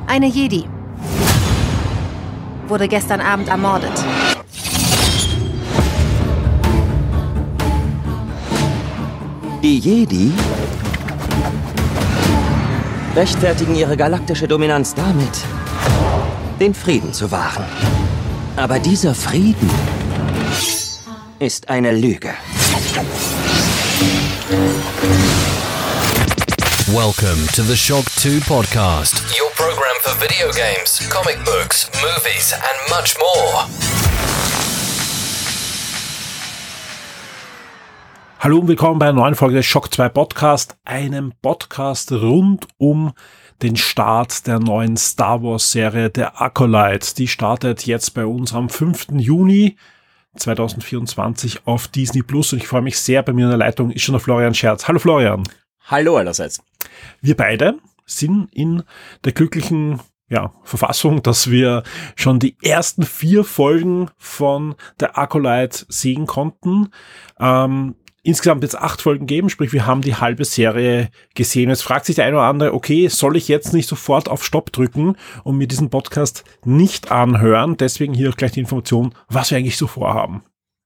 Eine Jedi wurde gestern Abend ermordet. Die Jedi rechtfertigen ihre galaktische Dominanz damit, den Frieden zu wahren. Aber dieser Frieden ist eine Lüge. Welcome to the Shock 2 podcast, your program for video games, comic books, movies and much more. Hallo und willkommen bei einer neuen Folge des Shock 2 Podcast, einem Podcast rund um den Start der neuen Star Wars Serie, der Acolyte. Die startet jetzt bei uns am 5. Juni 2024 auf Disney Plus und ich freue mich sehr, bei mir in der Leitung ist schon der Florian Scherz. Hallo Florian. Hallo allerseits. Wir beide sind in der glücklichen Verfassung, dass wir schon die ersten 4 Folgen von der Acolyte sehen konnten. Insgesamt jetzt 8 Folgen geben, sprich wir haben die halbe Serie gesehen. Jetzt fragt sich der eine oder andere, okay, soll ich jetzt nicht sofort auf Stopp drücken und mir diesen Podcast nicht anhören? Deswegen hier auch gleich die Information, was wir eigentlich so vorhaben.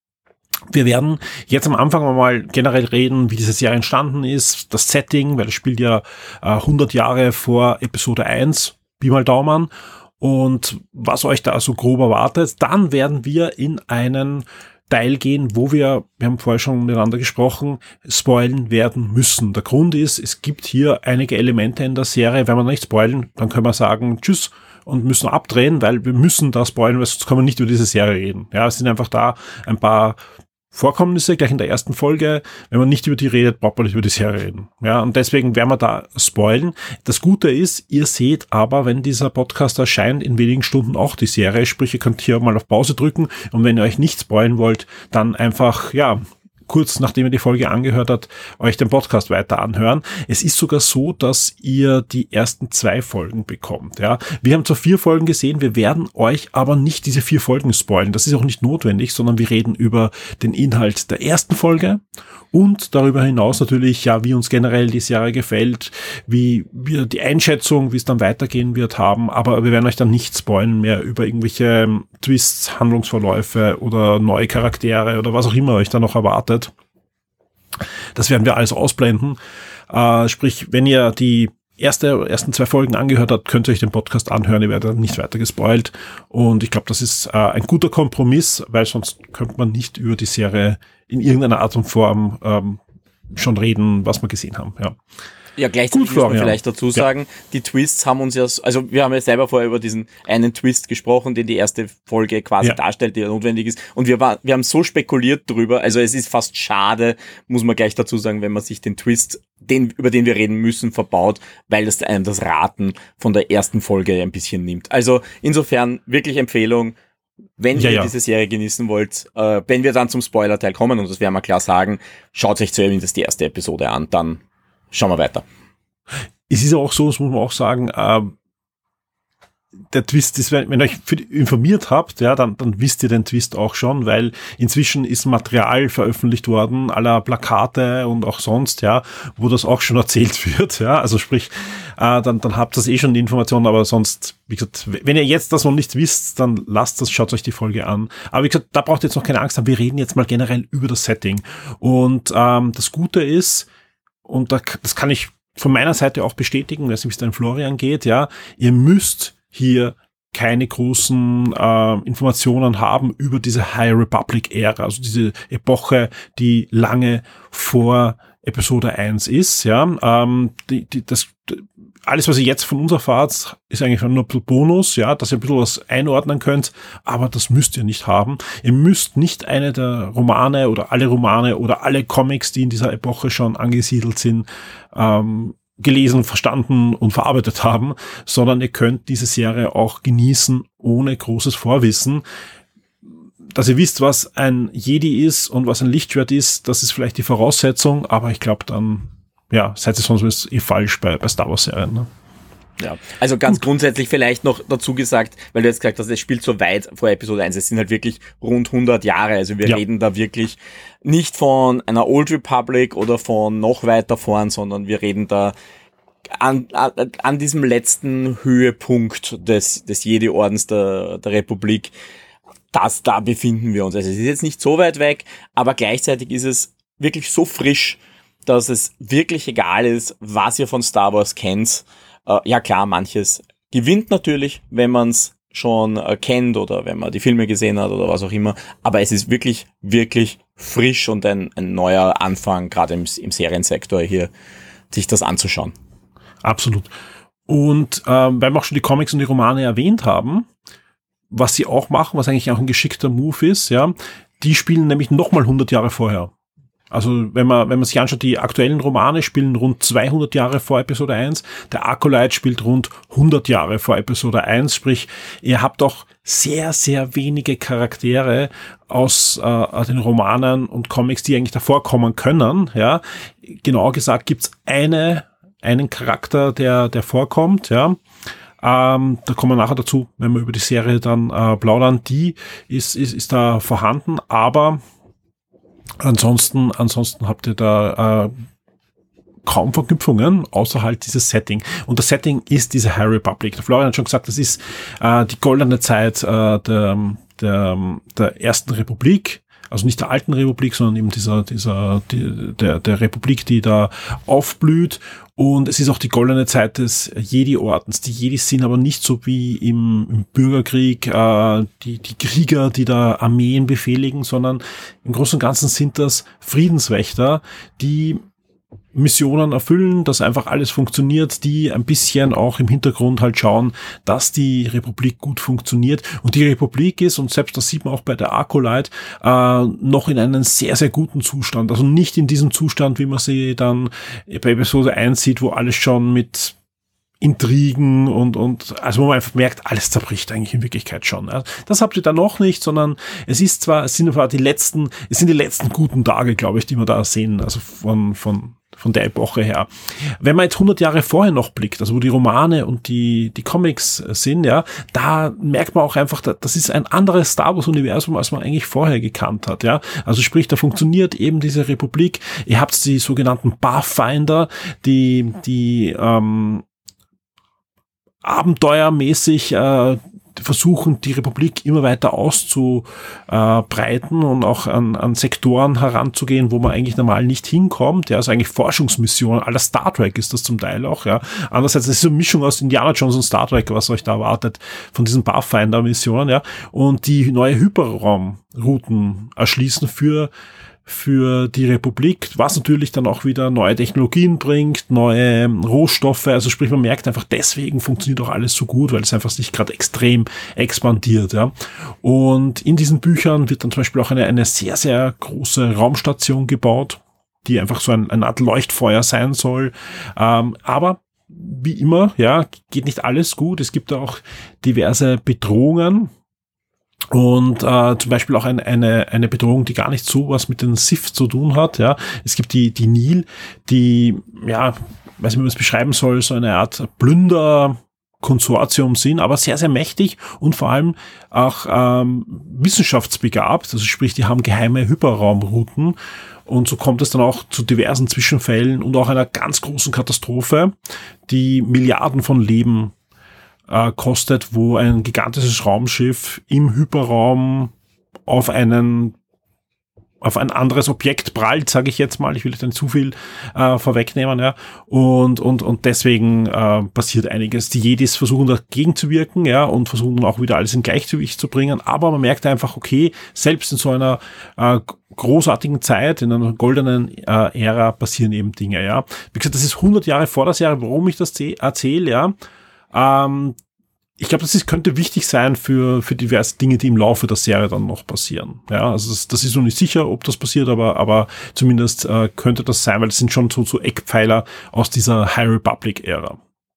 Wir werden jetzt am Anfang mal generell reden, wie diese Serie entstanden ist, das Setting, weil es spielt ja 100 Jahre vor Episode 1, Pi mal Daumen, und was euch da so grob erwartet. Dann werden wir in einen Teil gehen, wo wir haben vorher schon miteinander gesprochen, spoilen werden müssen. Der Grund ist, es gibt hier einige Elemente in der Serie, wenn wir nicht spoilen, dann können wir sagen Tschüss und müssen abdrehen, weil wir müssen da spoilen, weil sonst können wir nicht über diese Serie reden. Ja, es sind einfach da ein paar Vorkommnisse gleich in der ersten Folge. Wenn man nicht über die redet, braucht man nicht über die Serie reden. Ja, und deswegen werden wir da spoilen. Das Gute ist, ihr seht aber, wenn dieser Podcast erscheint, in wenigen Stunden auch die Serie. Sprich, ihr könnt hier mal auf Pause drücken und wenn ihr euch nicht spoilen wollt, dann einfach, kurz nachdem ihr die Folge angehört habt, euch den Podcast weiter anhören. Es ist sogar so, dass ihr die ersten 2 Folgen bekommt. Ja, wir haben zwar 4 Folgen gesehen, wir werden euch aber nicht diese 4 Folgen spoilen. Das ist auch nicht notwendig, sondern wir reden über den Inhalt der ersten Folge und darüber hinaus natürlich, wie uns generell die Serie gefällt, wie wir die Einschätzung, wie es dann weitergehen wird, haben. Aber wir werden euch dann nicht spoilen mehr über irgendwelche Twists, Handlungsverläufe oder neue Charaktere oder was auch immer euch da noch erwartet. Das werden wir alles ausblenden. Sprich, wenn ihr die ersten 2 Folgen angehört habt, könnt ihr euch den Podcast anhören, ihr werdet nicht weiter gespoilt. Und ich glaube, das ist ein guter Kompromiss, weil sonst könnte man nicht über die Serie in irgendeiner Art und Form schon reden, was wir gesehen haben. Ja, gleichzeitig muss man vielleicht dazu sagen, die Twists haben uns also wir haben ja selber vorher über diesen einen Twist gesprochen, den die erste Folge quasi darstellt, der notwendig ist. Und wir haben so spekuliert drüber, also es ist fast schade, muss man gleich dazu sagen, wenn man sich den Twist, über den wir reden müssen, verbaut, weil das einem das Raten von der ersten Folge ein bisschen nimmt. Also insofern wirklich Empfehlung, wenn ihr diese Serie genießen wollt, wenn wir dann zum Spoiler-Teil kommen, und das werden wir klar sagen, schaut euch zuerst die erste Episode an, dann schauen wir weiter. Es ist auch so, das muss man auch sagen, der Twist ist, wenn ihr euch informiert habt, dann wisst ihr den Twist auch schon, weil inzwischen ist Material veröffentlicht worden, aller Plakate und auch sonst, wo das auch schon erzählt wird, also sprich, dann habt ihr schon die Informationen, aber sonst, wie gesagt, wenn ihr jetzt das noch nicht wisst, dann lasst das, schaut euch die Folge an. Aber wie gesagt, da braucht ihr jetzt noch keine Angst haben, wir reden jetzt mal generell über das Setting. Und das Gute ist, und das kann ich von meiner Seite auch bestätigen, wenn es nämlich den Florian geht, ihr müsst hier keine großen Informationen haben über diese High Republic-Ära, also diese Epoche, die lange vor Episode 1 ist. Alles, was ihr jetzt von uns erfahrt, ist eigentlich nur Bonus, dass ihr ein bisschen was einordnen könnt, aber das müsst ihr nicht haben. Ihr müsst nicht eine der Romane oder alle Comics, die in dieser Epoche schon angesiedelt sind, gelesen, verstanden und verarbeitet haben, sondern ihr könnt diese Serie auch genießen ohne großes Vorwissen. Dass ihr wisst, was ein Jedi ist und was ein Lichtschwert ist, das ist vielleicht die Voraussetzung, aber ich glaube dann, seid ihr sonst falsch bei Star Wars Serien, ne? Ja, also ganz grundsätzlich vielleicht noch dazu gesagt, weil du jetzt gesagt hast, es spielt so weit vor Episode 1, es sind halt wirklich rund 100 Jahre, also wir reden da wirklich nicht von einer Old Republic oder von noch weiter vorn, sondern wir reden da an diesem letzten Höhepunkt des Jedi-Ordens der Republik, da befinden wir uns. Also es ist jetzt nicht so weit weg, aber gleichzeitig ist es wirklich so frisch, dass es wirklich egal ist, was ihr von Star Wars kennt. Ja klar, manches gewinnt natürlich, wenn man es schon kennt oder wenn man die Filme gesehen hat oder was auch immer. Aber es ist wirklich, wirklich frisch und ein neuer Anfang, gerade im Seriensektor hier, sich das anzuschauen. Absolut. Und weil wir auch schon die Comics und die Romane erwähnt haben, was sie auch machen, was eigentlich auch ein geschickter Move ist, ja, die spielen nämlich nochmal 100 Jahre vorher. Also wenn man sich anschaut, die aktuellen Romane spielen rund 200 Jahre vor Episode 1, der Acolyte spielt rund 100 Jahre vor Episode 1, sprich, ihr habt auch sehr, sehr wenige Charaktere aus den Romanen und Comics, die eigentlich davor kommen können, ja. Genauer gesagt gibt's einen Charakter, der vorkommt, ja. Da kommen wir nachher dazu, wenn wir über die Serie dann plaudern. Die ist da vorhanden, aber ansonsten habt ihr da kaum Verknüpfungen, außer halt dieses Setting. Und das Setting ist diese High Republic. Der Florian hat schon gesagt, das ist die goldene Zeit der ersten Republik. Also nicht der alten Republik, sondern eben der Republik, die da aufblüht. Und es ist auch die goldene Zeit des Jedi-Ordens. Die Jedis sind aber nicht so wie im Bürgerkrieg die Krieger, die da Armeen befehligen, sondern im Großen und Ganzen sind das Friedenswächter, die Missionen erfüllen, dass einfach alles funktioniert, die ein bisschen auch im Hintergrund halt schauen, dass die Republik gut funktioniert. Und die Republik ist, und selbst das sieht man auch bei der Acolyte, noch in einem sehr, sehr guten Zustand. Also nicht in diesem Zustand, wie man sie dann bei Episode 1 sieht, wo alles schon mit Intrigen und also wo man einfach merkt, alles zerbricht eigentlich in Wirklichkeit schon. Das habt ihr da noch nicht, sondern es sind die letzten guten Tage, glaube ich, die wir da sehen, also von der Epoche her. Wenn man jetzt 100 Jahre vorher noch blickt, also wo die Romane und die Comics sind, ja, da merkt man auch einfach, das ist ein anderes Star Wars Universum, als man eigentlich vorher gekannt hat, ja. Also sprich, da funktioniert eben diese Republik. Ihr habt die sogenannten Pathfinder, die abenteuermäßig versuchen, die Republik immer weiter auszubreiten und auch an Sektoren heranzugehen, wo man eigentlich normal nicht hinkommt. Ja, also eigentlich Forschungsmissionen, aller Star Trek ist das zum Teil auch. Ja. Andererseits ist es so eine Mischung aus Indiana Jones und Star Trek, was euch da erwartet von diesen Pathfinder-Missionen. Ja, und die neue Hyperraumrouten erschließen für die Republik, was natürlich dann auch wieder neue Technologien bringt, neue Rohstoffe, also sprich, man merkt einfach, deswegen funktioniert auch alles so gut, weil es einfach sich gerade extrem expandiert, ja. Und in diesen Büchern wird dann zum Beispiel auch eine sehr, sehr große Raumstation gebaut, die einfach so eine Art Leuchtfeuer sein soll, aber wie immer, ja, geht nicht alles gut, es gibt auch diverse Bedrohungen. Und zum Beispiel auch eine Bedrohung, die gar nicht so was mit den Sith zu tun hat. Ja, es gibt die Nihil, die, ja, weiß nicht, wie man es beschreiben soll, so eine Art Plünderkonsortium sind, aber sehr, sehr mächtig und vor allem auch wissenschaftsbegabt. Also sprich, die haben geheime Hyperraumrouten. Und so kommt es dann auch zu diversen Zwischenfällen und auch einer ganz großen Katastrophe, die Milliarden von Leben kostet, wo ein gigantisches Raumschiff im Hyperraum auf ein anderes Objekt prallt, sage ich jetzt mal. Ich will nicht zu viel vorwegnehmen, ja. Und deswegen passiert einiges. Die Jedis versuchen dagegen zu wirken, ja, und versuchen auch wieder alles in Gleichgewicht zu bringen. Aber man merkt einfach, okay, selbst in so einer großartigen Zeit, in einer goldenen Ära passieren eben Dinge, ja. Wie gesagt, das ist 100 Jahre vor der Serie, warum ich das erzähle, ja. Ich glaube, könnte wichtig sein für diverse Dinge, die im Laufe der Serie dann noch passieren. Ja, also das ist noch nicht sicher, ob das passiert, aber zumindest könnte das sein, weil es sind schon so Eckpfeiler aus dieser High Republic-Ära.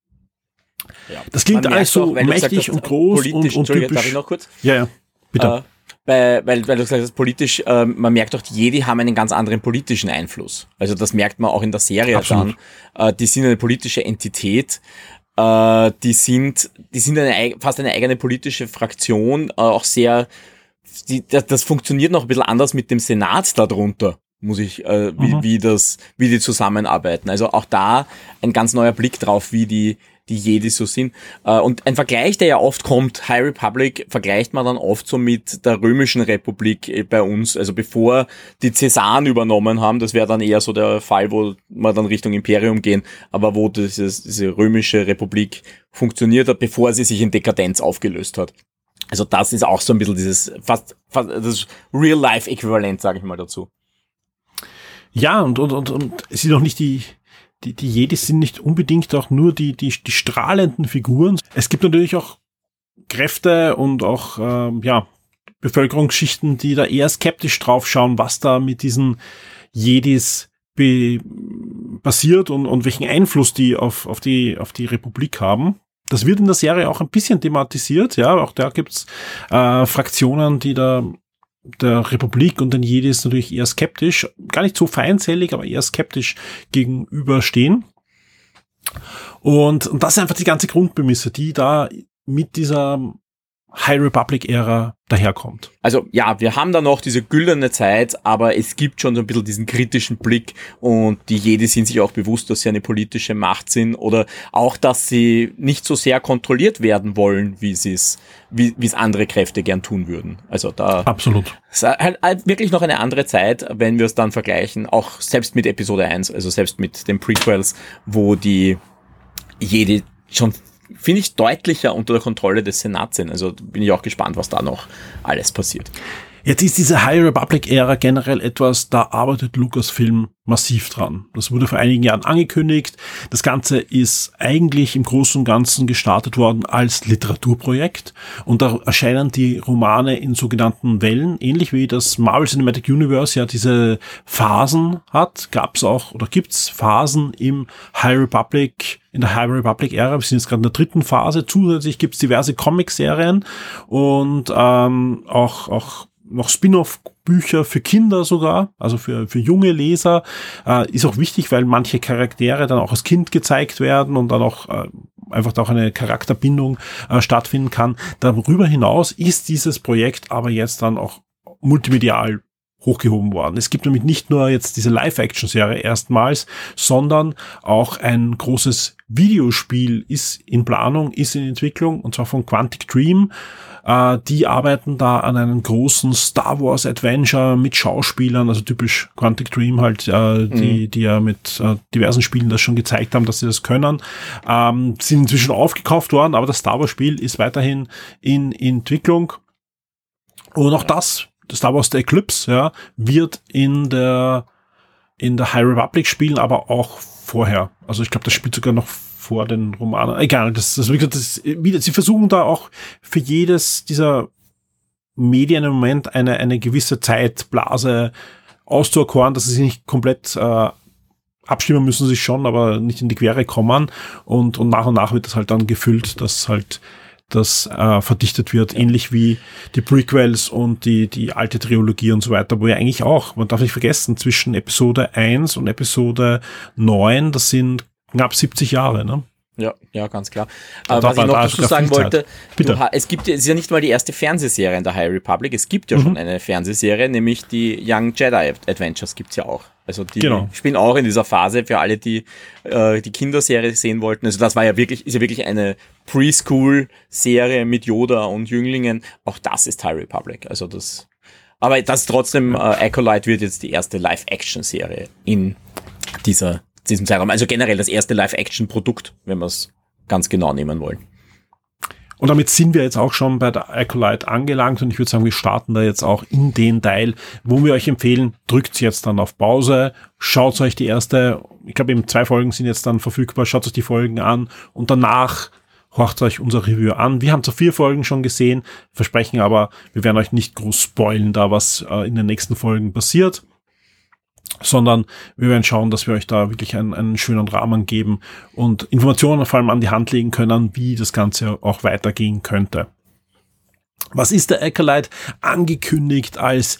Ja. Das klingt alles so mächtig und groß und typisch. Darf ich noch kurz? Ja, bitte. Weil du gesagt hast, politisch, man merkt auch, die Jedi haben einen ganz anderen politischen Einfluss. Also das merkt man auch in der Serie dann. Die sind eine politische Entität. Die sind fast eine eigene politische Fraktion, auch sehr, das funktioniert noch ein bisschen anders mit dem Senat darunter, wie die zusammenarbeiten. Also auch da ein ganz neuer Blick drauf, wie die Jedi so sind. Und ein Vergleich, der ja oft kommt, High Republic vergleicht man dann oft so mit der Römischen Republik bei uns, also bevor die Cäsaren übernommen haben, das wäre dann eher so der Fall, wo wir dann Richtung Imperium gehen, aber wo diese Römische Republik funktioniert hat, bevor sie sich in Dekadenz aufgelöst hat. Also das ist auch so ein bisschen dieses fast das Real-Life-Äquivalent, sage ich mal dazu. Ja, und es sind auch nicht die Jedis sind nicht unbedingt auch nur die strahlenden Figuren. Es gibt natürlich auch Kräfte und auch Bevölkerungsschichten, die da eher skeptisch drauf schauen, was da mit diesen Jedis passiert und welchen Einfluss die auf die Republik haben. Das wird in der Serie auch ein bisschen thematisiert, ja, auch da gibt's Fraktionen, die da der Republik und den Jedis natürlich eher skeptisch, gar nicht so feindselig, aber eher skeptisch gegenüberstehen. Und das ist einfach die ganze Grundprämisse, die da mit dieser High Republic-Ära daherkommt. Also ja, wir haben da noch diese güldene Zeit, aber es gibt schon so ein bisschen diesen kritischen Blick und die Jedi sind sich auch bewusst, dass sie eine politische Macht sind oder auch, dass sie nicht so sehr kontrolliert werden wollen, wie es andere Kräfte gern tun würden. Also da absolut. Es ist halt wirklich noch eine andere Zeit, wenn wir es dann vergleichen, auch selbst mit Episode 1, also selbst mit den Prequels, wo die Jedi schon, finde ich, deutlicher unter der Kontrolle des Senats sind. Also bin ich auch gespannt, was da noch alles passiert. Jetzt ist diese High Republic-Ära generell etwas, da arbeitet Lucasfilm massiv dran. Das wurde vor einigen Jahren angekündigt. Das Ganze ist eigentlich im Großen und Ganzen gestartet worden als Literaturprojekt. Und da erscheinen die Romane in sogenannten Wellen, ähnlich wie das Marvel Cinematic Universe ja diese Phasen hat. Gibt's Phasen in der High Republic-Ära. Wir sind jetzt gerade in der 3. Phase. Zusätzlich gibt's diverse Comic-Serien und auch noch Spin-off-Bücher für Kinder sogar, also für junge Leser, ist auch wichtig, weil manche Charaktere dann auch als Kind gezeigt werden und dann auch einfach auch eine Charakterbindung stattfinden kann. Darüber hinaus ist dieses Projekt aber jetzt dann auch multimedial hochgehoben worden. Es gibt nämlich nicht nur jetzt diese Live-Action-Serie erstmals, sondern auch ein großes Videospiel ist in Planung, ist in Entwicklung, und zwar von Quantic Dream. Die arbeiten da an einem großen Star Wars Adventure mit Schauspielern, also typisch Quantic Dream halt, die ja mit diversen Spielen das schon gezeigt haben, dass sie das können. Sind inzwischen aufgekauft worden, aber das Star Wars Spiel ist weiterhin in Entwicklung. Und auch das Star Wars The Eclipse, ja, wird in der High Republic spielen, aber auch vorher. Also ich glaube, das spielt sogar noch vor den Romanen. Egal, wie gesagt, sie versuchen da auch für jedes dieser Medien im Moment eine gewisse Zeitblase auszuerkoren, dass sie sich nicht komplett abstimmen müssen, sich schon, aber nicht in die Quere kommen. Und nach wird das halt dann gefüllt, dass halt das verdichtet wird, ähnlich wie die Prequels und die alte Trilogie und so weiter, wo ja eigentlich auch, man darf nicht vergessen, zwischen Episode 1 und Episode 9, das sind knapp 70 Jahre, ne? Ja, ganz klar. Was ich noch dazu sagen wollte, es ist ja nicht mal die erste Fernsehserie in der High Republic, es gibt ja schon eine Fernsehserie, nämlich die Young Jedi Adventures gibt's ja auch. Also die spielen auch in dieser Phase für alle, die die Kinderserie sehen wollten. Also das ist ja wirklich eine Preschool-Serie mit Yoda und Jünglingen. Auch das ist High Republic. Also aber das trotzdem, Acolyte wird jetzt die erste Live-Action-Serie in diesem Zeitraum. Also generell das erste Live-Action-Produkt, wenn wir es ganz genau nehmen wollen. Und damit sind wir jetzt auch schon bei der Acolyte angelangt und ich würde sagen, wir starten da jetzt auch in den Teil, wo wir euch empfehlen, drückt jetzt dann auf Pause, schaut euch die erste, ich glaube eben 2 Folgen sind jetzt dann verfügbar, schaut euch die Folgen an und danach horcht euch unser Review an. Wir haben zwar 4 Folgen schon gesehen, versprechen aber, wir werden euch nicht groß spoilen, da was in den nächsten Folgen passiert, sondern wir werden schauen, dass wir euch da wirklich einen schönen Rahmen geben und Informationen vor allem an die Hand legen können, wie das Ganze auch weitergehen könnte. Was ist der Acolyte? Angekündigt als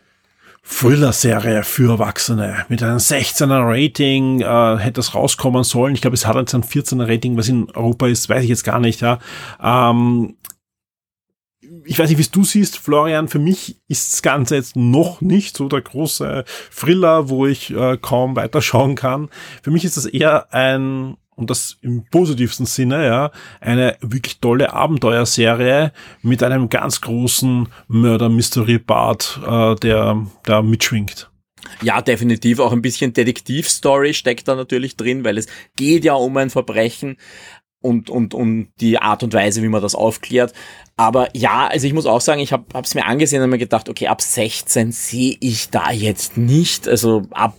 Thriller-Serie für Erwachsene mit einem 16er Rating, hätte es rauskommen sollen. Ich glaube, es hat jetzt ein 14er Rating, was in Europa ist, weiß ich jetzt gar nicht, ja. ich weiß nicht, wie es du siehst, Florian, für mich ist das Ganze jetzt noch nicht so der große Thriller, wo ich kaum weiterschauen kann. Für mich ist das eher und das im positivsten Sinne, ja, eine wirklich tolle Abenteuerserie mit einem ganz großen Murder-Mystery-Part, der da mitschwingt. Ja, definitiv. Auch ein bisschen Detektivstory steckt da natürlich drin, weil es geht ja um ein Verbrechen und die Art und Weise, wie man das aufklärt. Aber ja, also ich muss auch sagen, ich hab's mir angesehen und mir gedacht, okay, ab 16 sehe ich da jetzt nicht. Also ab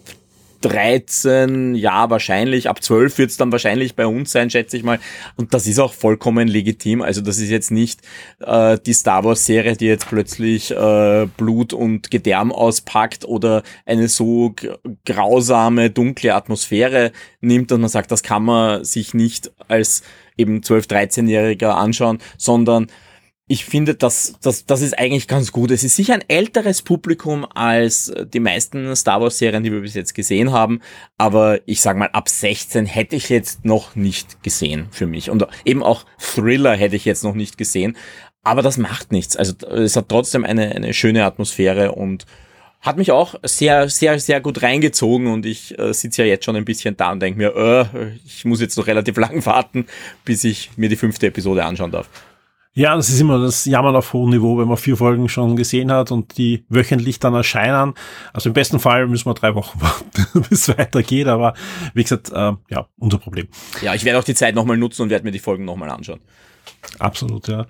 13, ja, wahrscheinlich. Ab 12 wird's dann wahrscheinlich bei uns sein, schätze ich mal. Und das ist auch vollkommen legitim. Also das ist jetzt nicht die Star Wars Serie, die jetzt plötzlich Blut und Gedärm auspackt oder eine so grausame, dunkle Atmosphäre nimmt, dass man sagt, das kann man sich nicht als eben 12-, 13-Jähriger anschauen, sondern ich finde, das ist eigentlich ganz gut. Es ist sicher ein älteres Publikum als die meisten Star Wars Serien, die wir bis jetzt gesehen haben. Aber ich sag mal, ab 16 hätte ich jetzt noch nicht gesehen für mich. Und eben auch Thriller hätte ich jetzt noch nicht gesehen. Aber das macht nichts. Also es hat trotzdem eine schöne Atmosphäre und hat mich auch sehr, sehr, sehr gut reingezogen. Und ich sitze ja jetzt schon ein bisschen da und denke mir, ich muss jetzt noch relativ lang warten, bis ich mir die 5. Episode anschauen darf. Ja, das ist immer das Jammern auf hohem Niveau, wenn man 4 Folgen schon gesehen hat und die wöchentlich dann erscheinen. Also im besten Fall müssen wir 3 Wochen warten, bis es weitergeht, aber wie gesagt, ja, unser Problem. Ja, ich werde auch die Zeit nochmal nutzen und werde mir die Folgen nochmal anschauen. Absolut, ja.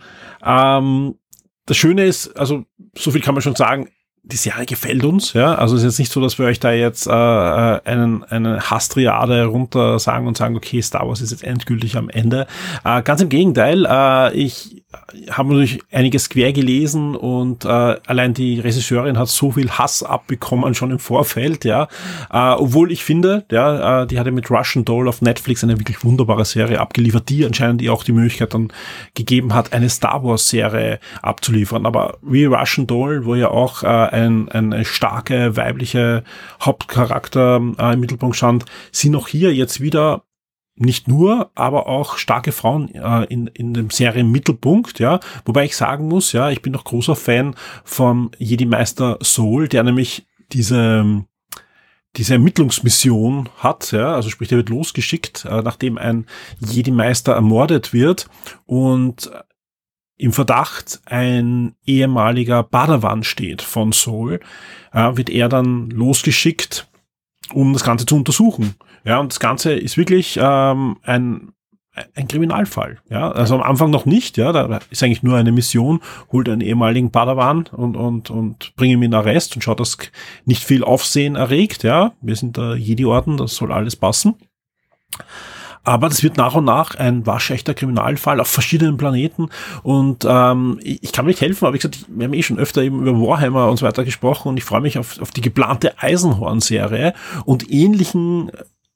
Das Schöne ist, also so viel kann man schon sagen, die Serie gefällt uns, ja. Also es ist jetzt nicht so, dass wir euch da jetzt eine Hasstriade runter sagen und sagen, okay, Star Wars ist jetzt endgültig am Ende. Ganz im Gegenteil, ich habe natürlich einiges quer gelesen und allein die Regisseurin hat so viel Hass abbekommen schon im Vorfeld, ja. Obwohl ich finde, ja, die hatte mit Russian Doll auf Netflix eine wirklich wunderbare Serie abgeliefert, die anscheinend ihr auch die Möglichkeit dann gegeben hat, eine Star Wars Serie abzuliefern. Aber wie Russian Doll, wo ja auch eine starke weibliche Hauptcharakter im Mittelpunkt stand, sind auch hier jetzt wieder nicht nur, aber auch starke Frauen in dem Serienmittelpunkt, ja. Wobei ich sagen muss, ja, ich bin noch großer Fan vom Jedi-Meister Soul, der nämlich diese Ermittlungsmission hat, ja, also sprich, der wird losgeschickt, nachdem ein Jedi-Meister ermordet wird und im Verdacht ein ehemaliger Padawan steht von Soul, wird er dann losgeschickt, um das Ganze zu untersuchen. Ja, und das Ganze ist wirklich ein Kriminalfall. Ja, also am Anfang noch nicht. Ja, da ist eigentlich nur eine Mission, holt einen ehemaligen Padawan und bringt ihn in Arrest und schaut, dass nicht viel Aufsehen erregt. Ja, wir sind der Jedi-Orden, das soll alles passen. Aber das wird nach und nach ein waschechter Kriminalfall auf verschiedenen Planeten und ich kann mir nicht helfen, aber wie gesagt, wir haben schon öfter eben über Warhammer und so weiter gesprochen und ich freue mich auf die geplante Eisenhorn-Serie und ähnlichen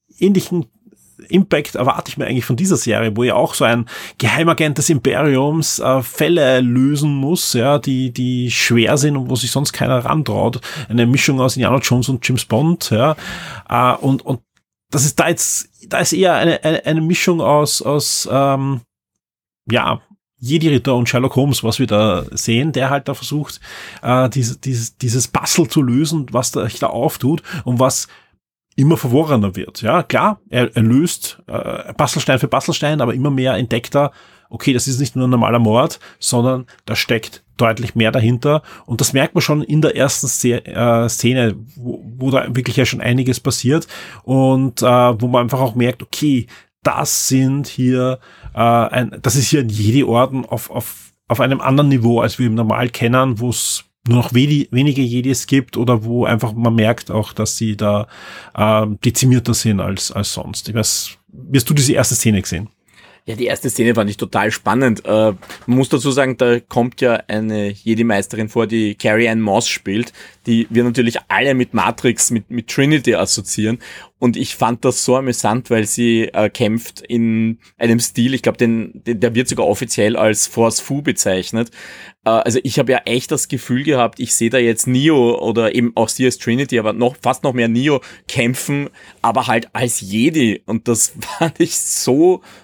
Impact erwarte ich mir eigentlich von dieser Serie, wo ja auch so ein Geheimagent des Imperiums Fälle lösen muss, ja, die schwer sind und wo sich sonst keiner rantraut. Eine Mischung aus Indiana Jones und James Bond, ja, und das ist da ist eher eine Mischung aus Jedi-Ritter und Sherlock Holmes, was wir da sehen, der halt da versucht, dieses Puzzle zu lösen, was da auftut und was immer verworrener wird. Ja, klar, er löst Puzzlestein für Puzzlestein, aber immer mehr entdeckt er, okay, das ist nicht nur ein normaler Mord, sondern da steckt deutlich mehr dahinter. Und das merkt man schon in der ersten Szene, wo da wirklich ja schon einiges passiert und wo man einfach auch merkt, okay, das ist hier ein Jedi-Orden auf einem anderen Niveau, als wir im Normal kennen, wo es nur noch wenige Jedis gibt oder wo einfach man merkt auch, dass sie da dezimierter sind als sonst. Ich weiß, wie hast du diese erste Szene gesehen? Ja, die erste Szene fand ich total spannend. Man muss dazu sagen, da kommt ja eine Jedi-Meisterin vor, die Carrie-Ann Moss spielt, die wir natürlich alle mit Matrix, mit Trinity assoziieren. Und ich fand das so amüsant, weil sie kämpft in einem Stil, ich glaube, der wird sogar offiziell als Force Fu bezeichnet. Also ich habe ja echt das Gefühl gehabt, ich sehe da jetzt Neo oder eben auch sie als Trinity, aber fast noch mehr Neo kämpfen, aber halt als Jedi. Und das fand ich so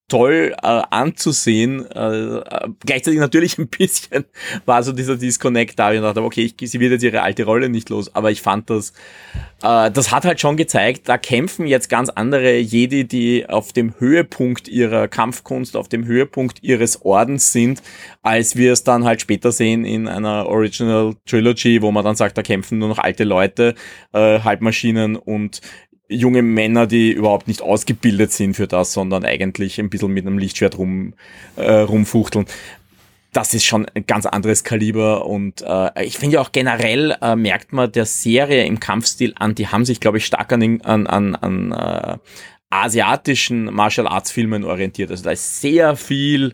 toll anzusehen. Gleichzeitig natürlich ein bisschen war so dieser Disconnect da. Ich dachte, okay, sie wird jetzt ihre alte Rolle nicht los. Aber ich fand das hat halt schon gezeigt, da kämpfen jetzt ganz andere Jedi, die auf dem Höhepunkt ihrer Kampfkunst, auf dem Höhepunkt ihres Ordens sind, als wir es dann halt später sehen in einer Original Trilogy, wo man dann sagt, da kämpfen nur noch alte Leute, Halbmaschinen und junge Männer, die überhaupt nicht ausgebildet sind für das, sondern eigentlich ein bisschen mit einem Lichtschwert rumfuchteln. Das ist schon ein ganz anderes Kaliber und ich finde ja auch generell merkt man der Serie im Kampfstil an, die haben sich, glaube ich, stark an asiatischen Martial Arts Filmen orientiert. Also da ist sehr viel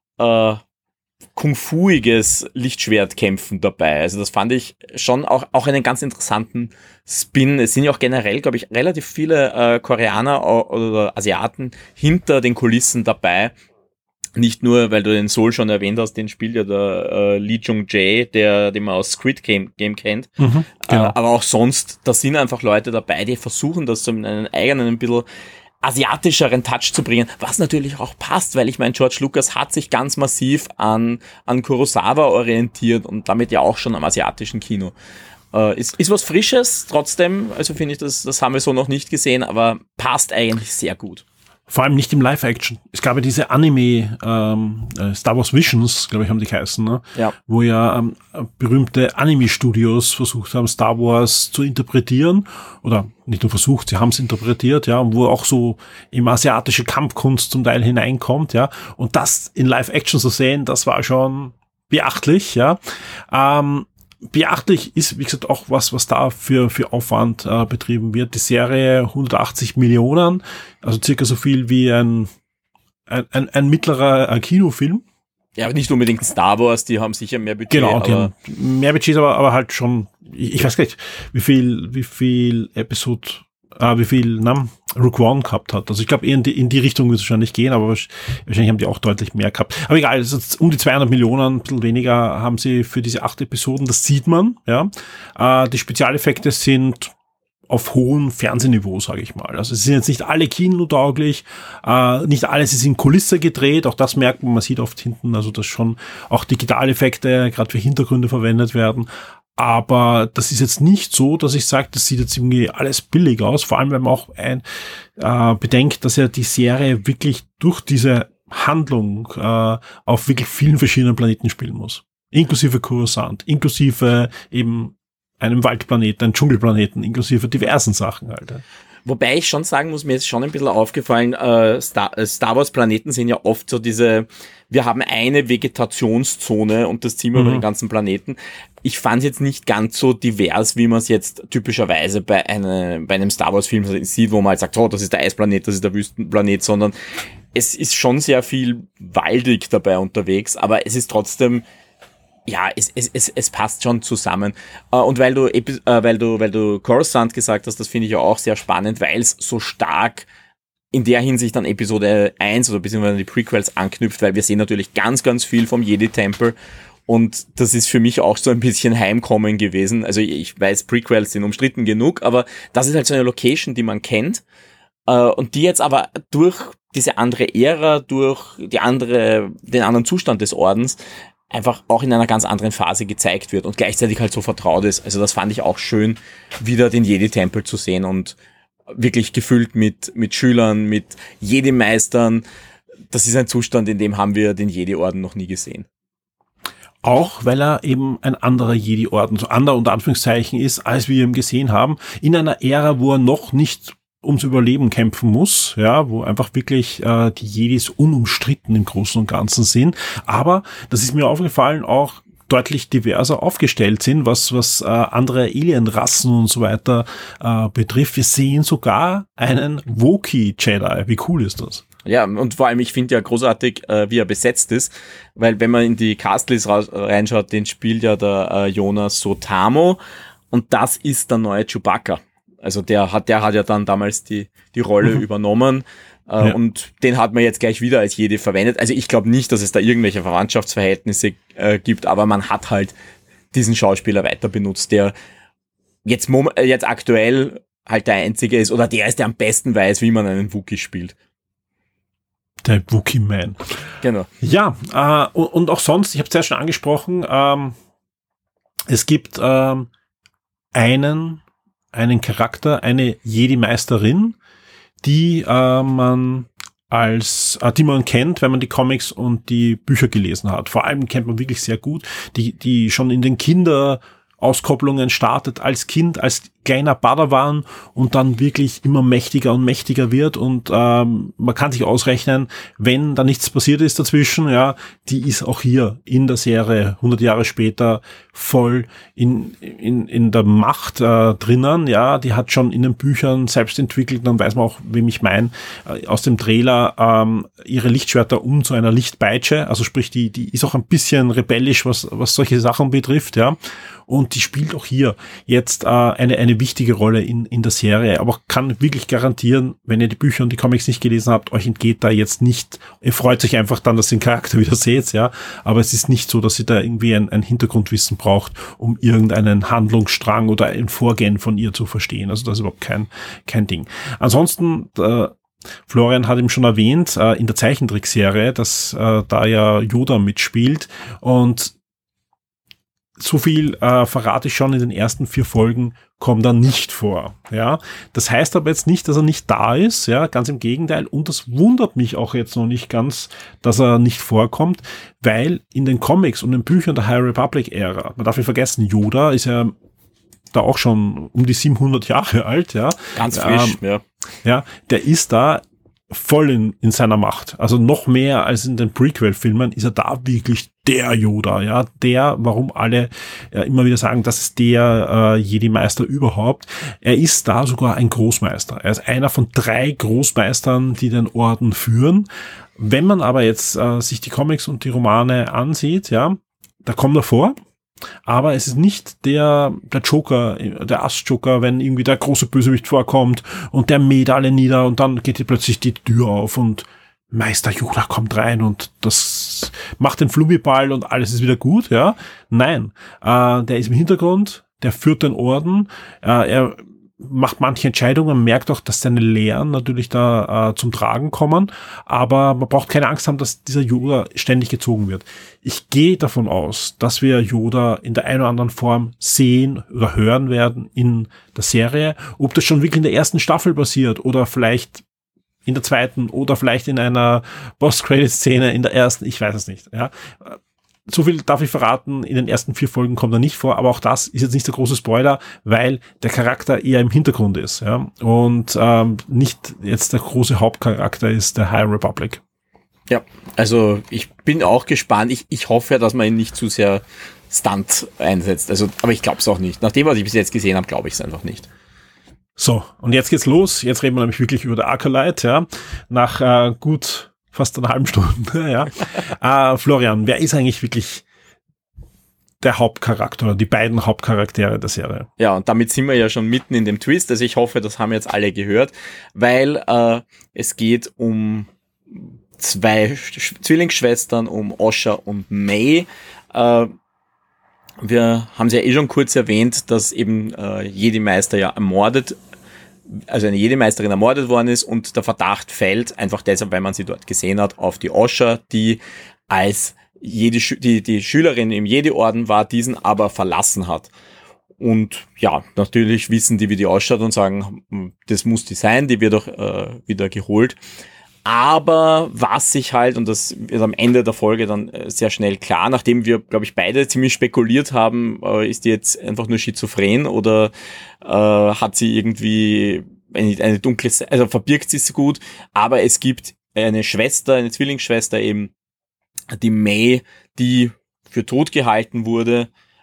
Kung-Fuiges Lichtschwertkämpfen dabei. Also das fand ich schon auch einen ganz interessanten Spin. Es sind ja auch generell, glaube ich, relativ viele Koreaner oder Asiaten hinter den Kulissen dabei. Nicht nur, weil du den Soul schon erwähnt hast, den spielt ja der Lee Jung-jae, den man aus Squid Game kennt. Genau. Aber auch sonst, da sind einfach Leute dabei, die versuchen, das so in einen eigenen, ein bisschen asiatischeren Touch zu bringen, was natürlich auch passt, weil ich meine, George Lucas hat sich ganz massiv an Kurosawa orientiert und damit ja auch schon am asiatischen Kino. Ist was Frisches, trotzdem, also finde ich, das haben wir so noch nicht gesehen, aber passt eigentlich sehr gut. Vor allem nicht im Live-Action. Es gab ja diese Anime, Star Wars Visions, glaube ich, haben die geheißen, ne? Ja. Wo ja berühmte Anime-Studios versucht haben, Star Wars zu interpretieren. Oder nicht nur versucht, sie haben es interpretiert, ja, und wo auch so im asiatische Kampfkunst zum Teil hineinkommt, ja. Und das in Live-Action zu sehen, das war schon beachtlich, ja. Beachtlich ist, wie gesagt, auch was da für Aufwand betrieben wird. Die Serie 180 Millionen, also circa so viel wie ein mittlerer Kinofilm. Ja, aber nicht unbedingt Star Wars, die haben sicher mehr Budget. Genau, die haben mehr Budget, aber halt schon, ich weiß gar nicht, wie viel Rogue One gehabt hat. Also ich glaube, eher in die Richtung wird es wahrscheinlich gehen, aber wahrscheinlich haben die auch deutlich mehr gehabt. Aber egal, also um die 200 Millionen, ein bisschen weniger haben sie für diese 8 Episoden, das sieht man, ja. Die Spezialeffekte sind auf hohem Fernsehniveau, sage ich mal. Also es sind jetzt nicht alle kinotauglich, nicht alles ist in Kulisse gedreht, auch das merkt man sieht oft hinten, also dass schon auch Digitaleffekte gerade für Hintergründe verwendet werden. Aber das ist jetzt nicht so, dass ich sage, das sieht jetzt irgendwie alles billig aus. Vor allem, wenn man auch bedenkt, dass ja die Serie wirklich durch diese Handlung auf wirklich vielen verschiedenen Planeten spielen muss. Inklusive Coruscant, inklusive eben einem Waldplaneten, einem Dschungelplaneten, inklusive diversen Sachen halt. Wobei ich schon sagen muss, mir ist schon ein bisschen aufgefallen, Star Wars Planeten sind ja oft so wir haben eine Vegetationszone und das ziehen wir über den ganzen Planeten. Ich fand es jetzt nicht ganz so divers, wie man es jetzt typischerweise bei einem Star Wars Film sieht, wo man halt sagt, oh, das ist der Eisplanet, das ist der Wüstenplanet, sondern es ist schon sehr viel waldig dabei unterwegs, aber es ist trotzdem, ja, es passt schon zusammen. Und weil du Coruscant gesagt hast, das finde ich ja auch sehr spannend, weil es so stark in der Hinsicht an Episode 1 oder beziehungsweise die Prequels anknüpft, weil wir sehen natürlich ganz, ganz viel vom Jedi-Tempel und das ist für mich auch so ein bisschen Heimkommen gewesen. Also ich weiß, Prequels sind umstritten genug, aber das ist halt so eine Location, die man kennt und die jetzt aber durch diese andere Ära, durch den anderen Zustand des Ordens einfach auch in einer ganz anderen Phase gezeigt wird und gleichzeitig halt so vertraut ist. Also das fand ich auch schön, wieder den Jedi-Tempel zu sehen und wirklich gefüllt mit Schülern, mit Jedi-Meistern. Das ist ein Zustand, in dem haben wir den Jedi-Orden noch nie gesehen. Auch weil er eben ein anderer Jedi-Orden, so anderer unter Anführungszeichen ist, als wir ihn gesehen haben, in einer Ära, wo er noch nicht ums Überleben kämpfen muss, ja, wo einfach wirklich die Jedis unumstritten im Großen und Ganzen sind. Aber das ist mir aufgefallen, auch deutlich diverser aufgestellt sind, was andere Alien-Rassen und so weiter betrifft. Wir sehen sogar einen Wookiee-Jedi. Wie cool ist das? Ja, und vor allem, ich finde ja großartig, wie er besetzt ist, weil wenn man in die Castlist reinschaut, den spielt ja der Jonas Sotamo und das ist der neue Chewbacca. Also der hat ja dann damals die Rolle übernommen. Ja. Und den hat man jetzt gleich wieder als Jedi verwendet. Also ich glaube nicht, dass es da irgendwelche Verwandtschaftsverhältnisse gibt, aber man hat halt diesen Schauspieler weiter benutzt, der jetzt aktuell halt der Einzige ist oder der ist, der am besten weiß, wie man einen Wookiee spielt. Der Wookiee Man. Genau. Ja, und auch sonst, ich habe es ja schon angesprochen, es gibt einen Charakter, eine Jedi-Meisterin, die man kennt, wenn man die Comics und die Bücher gelesen hat. Vor allem kennt man wirklich sehr gut, die schon in den Auskopplungen startet als Kind, als kleiner Padawan und dann wirklich immer mächtiger und mächtiger wird und man kann sich ausrechnen, wenn da nichts passiert ist dazwischen, ja, die ist auch hier in der Serie 100 Jahre später voll in der Macht drinnen, ja, die hat schon in den Büchern selbst entwickelt, dann weiß man auch, wem ich meine, aus dem Trailer ihre Lichtschwerter zu einer Lichtpeitsche, also sprich, die ist auch ein bisschen rebellisch, was solche Sachen betrifft, ja. Und die spielt auch hier jetzt eine wichtige Rolle in der Serie. Aber kann wirklich garantieren, wenn ihr die Bücher und die Comics nicht gelesen habt, euch entgeht da jetzt nicht. Ihr freut euch einfach dann, dass ihr den Charakter wieder seht, ja. Aber es ist nicht so, dass ihr da irgendwie ein Hintergrundwissen braucht, um irgendeinen Handlungsstrang oder ein Vorgehen von ihr zu verstehen. Also das ist überhaupt kein Ding. Ansonsten, Florian hat eben schon erwähnt, in der Zeichentrickserie, dass da ja Yoda mitspielt und so viel verrate ich schon, in den ersten 4 Folgen kommt er nicht vor. Ja, das heißt aber jetzt nicht, dass er nicht da ist. Ja, ganz im Gegenteil. Und das wundert mich auch jetzt noch nicht ganz, dass er nicht vorkommt, weil in den Comics und den Büchern der High Republic-Ära, man darf nicht vergessen, Yoda ist ja da auch schon um die 700 Jahre alt. Ja, ganz frisch. Ja, der ist da voll in seiner Macht. Also noch mehr als in den Prequel-Filmen ist er da wirklich der Yoda, ja, warum alle immer wieder sagen, das ist der Jedi-Meister überhaupt. Er ist da sogar ein Großmeister. Er ist einer von 3 Großmeistern, die den Orden führen. Wenn man aber jetzt sich die Comics und die Romane ansieht, ja, da kommt er vor. Aber es ist nicht der Joker, der Ass-Joker, wenn irgendwie der große Bösewicht vorkommt und der mäht alle nieder und dann geht plötzlich die Tür auf und Meister Yoda kommt rein und das macht den Flummiball und alles ist wieder gut, ja. Nein, der ist im Hintergrund, der führt den Orden, er macht manche Entscheidungen, man merkt auch, dass seine Lehren natürlich da zum Tragen kommen, aber man braucht keine Angst haben, dass dieser Yoda ständig gezogen wird. Ich gehe davon aus, dass wir Yoda in der einen oder anderen Form sehen oder hören werden in der Serie. Ob das schon wirklich in der ersten Staffel passiert oder vielleicht in der zweiten oder vielleicht in einer Post-Credit-Szene in der ersten, ich weiß es nicht, ja. So viel darf ich verraten, in den ersten 4 Folgen kommt er nicht vor, aber auch das ist jetzt nicht der große Spoiler, weil der Charakter eher im Hintergrund ist, ja, und nicht jetzt der große Hauptcharakter ist der High Republic. Ja, also ich bin auch gespannt. Ich hoffe ja, dass man ihn nicht zu sehr Stunt einsetzt. Also, aber ich glaube es auch nicht. Nach dem, was ich bis jetzt gesehen habe, glaube ich es einfach nicht. So, und jetzt geht's los. Jetzt reden wir nämlich wirklich über der Acolyte, ja, nach gut fast einer halben Stunde, ja. Florian, wer ist eigentlich wirklich der Hauptcharakter oder die beiden Hauptcharaktere der Serie? Ja, und damit sind wir ja schon mitten in dem Twist. Also ich hoffe, das haben jetzt alle gehört, weil es geht um 2 Zwillingsschwestern, um Osha und May. Wir haben es ja eh schon kurz erwähnt, dass eben Jedi-Meister ja eine Jedi-Meisterin ermordet worden ist und der Verdacht fällt, einfach deshalb, weil man sie dort gesehen hat, auf die Osha, die als die Schülerin im Jedi-Orden war, diesen aber verlassen hat. Und ja, natürlich wissen die, wie die ausschaut und sagen, das muss die sein, die wird doch wieder geholt. Aber was sich halt, und das wird am Ende der Folge dann sehr schnell klar, nachdem wir, glaube ich, beide ziemlich spekuliert haben, ist die jetzt einfach nur schizophren oder hat sie irgendwie eine dunkle, also verbirgt sie gut, aber es gibt eine Schwester, eine Zwillingsschwester eben, die May, die für tot gehalten wurde.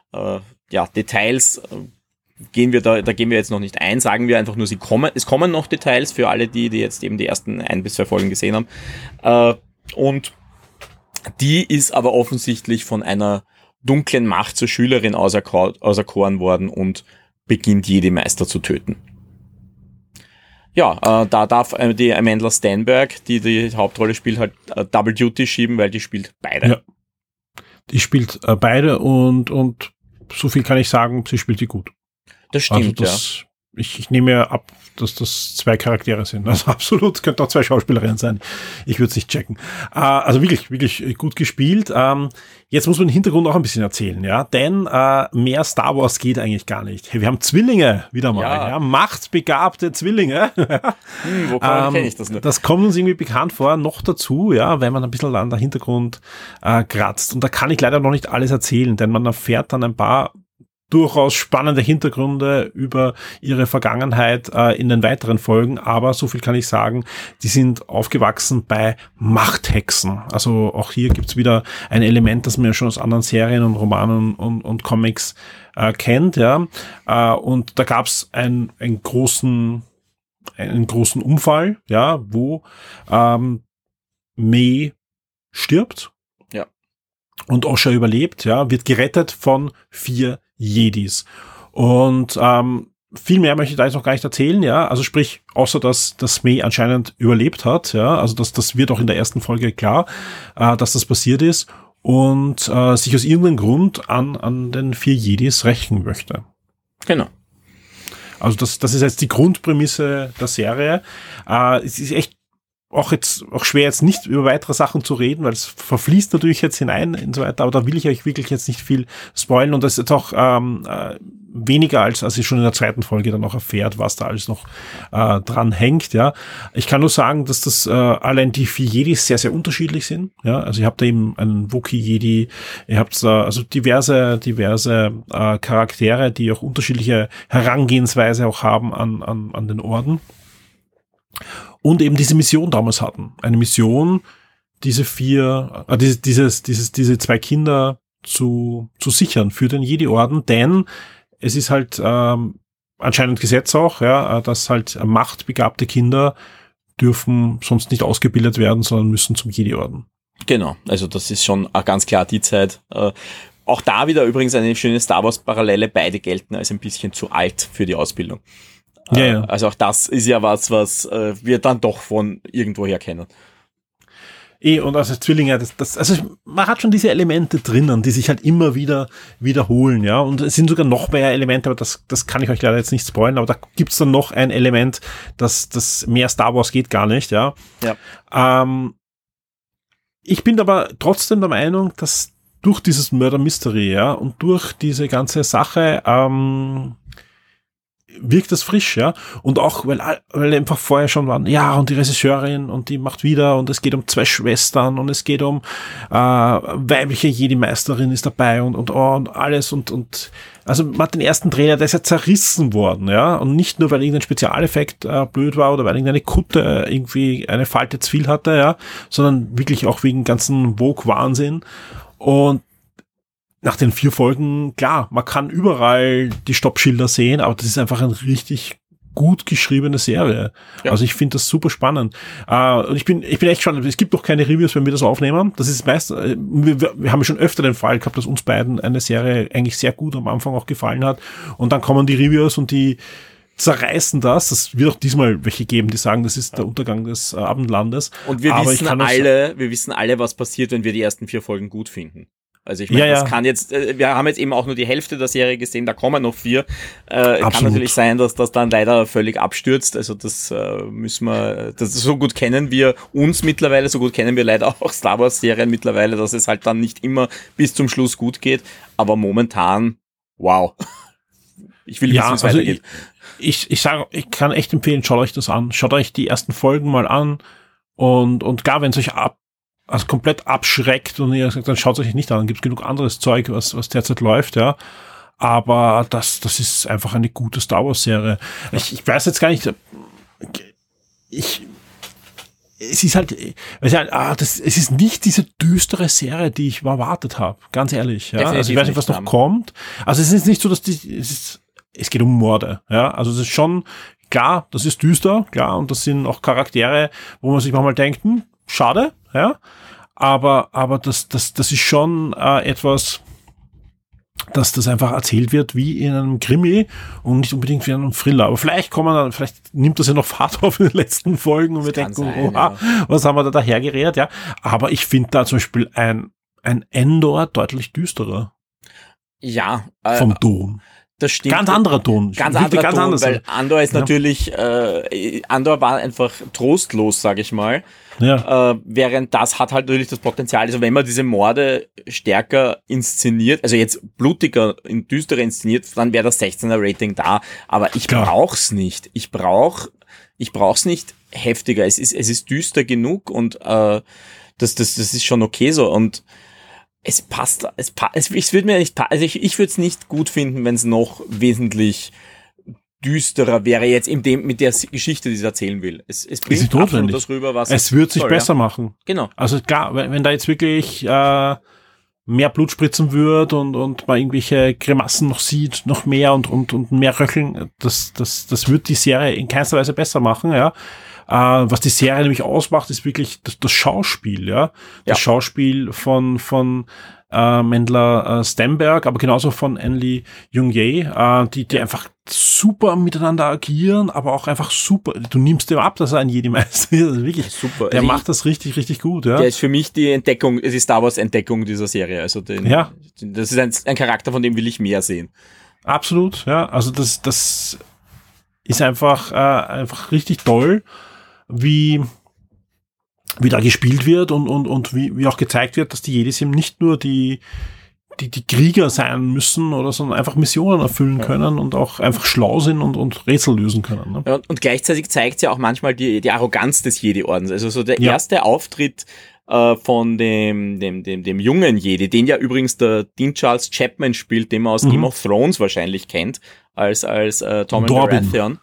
Details gehen wir jetzt noch nicht ein, sagen wir einfach nur, es kommen noch Details für alle, die jetzt eben die ersten 1 bis 2 Folgen gesehen haben. Und die ist aber offensichtlich von einer dunklen Macht zur Schülerin auserkoren worden und beginnt Jedi-Meister zu töten. Ja, da darf die Amandla Stenberg, die Hauptrolle spielt, halt Double Duty schieben, weil die spielt beide. Ja. Die spielt beide und so viel kann ich sagen, sie spielt die gut. Das stimmt, also ich nehme ja ab, dass das 2 Charaktere sind. Also absolut, könnte auch 2 Schauspielerinnen sein. Ich würde es nicht checken. Also wirklich, wirklich gut gespielt. Jetzt muss man den Hintergrund auch ein bisschen erzählen, ja. Denn mehr Star Wars geht eigentlich gar nicht. Hey, wir haben Zwillinge wieder mal, ja. Machtbegabte Zwillinge. Wo kenne ich das nicht? Das kommt uns irgendwie bekannt vor. Noch dazu, ja, wenn man ein bisschen an der Hintergrund kratzt. Und da kann ich leider noch nicht alles erzählen, denn man erfährt dann ein paar durchaus spannende Hintergründe über ihre Vergangenheit in den weiteren Folgen, aber so viel kann ich sagen, die sind aufgewachsen bei Machthexen. Also auch hier gibt's wieder ein Element, das man ja schon aus anderen Serien und Romanen und Comics kennt, ja. Und da gab's einen großen Unfall, ja, wo May stirbt. Ja. Und Osha überlebt, ja, wird gerettet von 4 Jedis. Und viel mehr möchte ich da jetzt noch gar nicht erzählen, ja. Also sprich, außer dass May anscheinend überlebt hat, ja. Also das wird auch in der ersten Folge klar, dass das passiert ist und sich aus irgendeinem Grund an den 4 Jedis rächen möchte. Genau. Also das ist jetzt die Grundprämisse der Serie. Es ist echt auch schwer jetzt nicht über weitere Sachen zu reden, weil es verfließt natürlich jetzt hinein und so weiter, aber da will ich euch wirklich jetzt nicht viel spoilen und das ist jetzt auch weniger als ihr schon in der 2. Folge dann noch erfährt, was da alles noch dran hängt, ja. Ich kann nur sagen, dass das allein die 4 Jedis sehr, sehr unterschiedlich sind, ja. Also ihr habt da eben einen Wookiee-Jedi, ihr habt also diverse Charaktere, die auch unterschiedliche Herangehensweise auch haben an den Orden. Und eben diese Mission damals hatten. Eine Mission, diese 2 Kinder zu sichern für den Jedi-Orden, denn es ist halt anscheinend Gesetz auch, ja, dass halt machtbegabte Kinder dürfen sonst nicht ausgebildet werden, sondern müssen zum Jedi-Orden. Genau, also das ist schon ganz klar die Zeit. Auch da wieder übrigens eine schöne Star Wars-Parallele, beide gelten als ein bisschen zu alt für die Ausbildung. Ja. Also auch das ist ja was wir dann doch von irgendwoher kennen. Und also Zwillinge, also man hat schon diese Elemente drinnen, die sich halt immer wieder wiederholen, ja. Und es sind sogar noch mehr Elemente, aber das kann ich euch leider jetzt nicht spoilern, aber da gibt's dann noch ein Element, das mehr Star Wars geht gar nicht, ja. Ich bin aber trotzdem der Meinung, dass durch dieses Murder Mystery, ja, und durch diese ganze Sache, wirkt das frisch, ja. Und auch, weil einfach vorher schon waren, ja, und die Regisseurin und die macht wieder und es geht um 2 Schwestern und es geht um weibliche Jedi-Meisterin ist dabei und alles und also man hat den ersten Trailer, der ist ja zerrissen worden, ja. Und nicht nur, weil irgendein Spezialeffekt blöd war oder weil irgendeine Kutte irgendwie eine Falte zu viel hatte, ja, sondern wirklich auch wegen ganzen Vogue-Wahnsinn. Und nach den 4 Folgen, klar, man kann überall die Stoppschilder sehen, aber das ist einfach eine richtig gut geschriebene Serie. Ja. Also ich finde das super spannend. Und ich bin echt schon, es gibt noch keine Reviews, wenn wir das aufnehmen. Das ist meist, wir haben schon öfter den Fall gehabt, dass uns beiden eine Serie eigentlich sehr gut am Anfang auch gefallen hat. Und dann kommen die Reviews und die zerreißen das. Das wird auch diesmal welche geben, die sagen, das ist der Untergang des Abendlandes. Und wir wissen alle, was passiert, wenn wir die ersten 4 Folgen gut finden. Also ich meine, das kann jetzt, wir haben jetzt eben auch nur die Hälfte der Serie gesehen, da kommen noch 4. Kann natürlich sein, dass das dann leider völlig abstürzt. Also das so gut kennen wir uns mittlerweile, so gut kennen wir leider auch Star Wars Serien mittlerweile, dass es halt dann nicht immer bis zum Schluss gut geht. Aber momentan, wow. Ich will wissen, wie es weitergeht. Ich sage, ich kann echt empfehlen, schaut euch das an. Schaut euch die ersten Folgen mal an und gar wenn es euch komplett abschreckt und ihr sagt, dann schaut es euch nicht an, dann gibt es genug anderes Zeug, was derzeit läuft, ja. Aber das ist einfach eine gute Star Wars Serie. Ich weiß jetzt gar nicht, es ist halt, es ist nicht diese düstere Serie, die ich erwartet habe, ganz ehrlich, ja. Also ich weiß nicht, was noch kommt. Also es ist nicht so, dass es geht um Morde, ja. Also es ist schon, klar, das ist düster, klar, und das sind auch Charaktere, wo man sich manchmal denkt, schade, ja, aber das ist schon etwas, dass das einfach erzählt wird wie in einem Krimi und nicht unbedingt wie in einem Thriller. Aber vielleicht nimmt das ja noch Fahrt auf in den letzten Folgen und wir denken, was haben wir da dahergeredet, ja. Aber ich finde da zum Beispiel ein Endor deutlich düsterer. Ja. Vom Ton. Das stimmt. Ganz anderer Ton. Ganz anderer Ton, weil Andor ist natürlich, Andor war einfach trostlos, sage ich mal. Ja. Während das hat halt natürlich das Potenzial, also wenn man diese Morde stärker inszeniert, also jetzt blutiger, düsterer inszeniert, dann wäre das 16er Rating da. Aber ich brauch's nicht. Ich brauch's nicht heftiger. Es ist düster genug und das ist schon okay so. Und es passt. Es würde mir nicht, also ich würde es nicht gut finden, wenn es noch wesentlich düsterer wäre jetzt mit der Geschichte, die sie erzählen will. Es bringt absolut das rüber, was es wird sich besser machen. Genau. Also klar, wenn da jetzt wirklich mehr Blut spritzen wird und man irgendwelche Grimassen noch sieht, noch mehr und mehr Röcheln, das wird die Serie in keinster Weise besser machen, ja. Was die Serie nämlich ausmacht, ist wirklich das Schauspiel, ja. Das Schauspiel von Mendler Stamberg, aber genauso von Enli Jung-Jae, die einfach super miteinander agieren, aber auch einfach super. Du nimmst dem ab, dass er ein Jedi-Meister ist. Also wirklich super. Der macht das richtig, richtig gut, ja. Der ist für mich die Entdeckung, es ist Star Wars Entdeckung dieser Serie. Also das ist ein Charakter, von dem will ich mehr sehen. Absolut, ja. Also das ist einfach richtig toll, wie da gespielt wird und wie auch gezeigt wird, dass die Jedis eben nicht nur die Krieger sein müssen oder sondern einfach Missionen erfüllen können und auch einfach schlau sind und Rätsel lösen können. Ne? Ja, und gleichzeitig zeigt ja auch manchmal die Arroganz des Jedi-Ordens. Also so der erste Auftritt von dem jungen Jedi, den ja übrigens der Dean Charles Chapman spielt, den man aus Game of Thrones wahrscheinlich kennt, als Tommen Baratheon.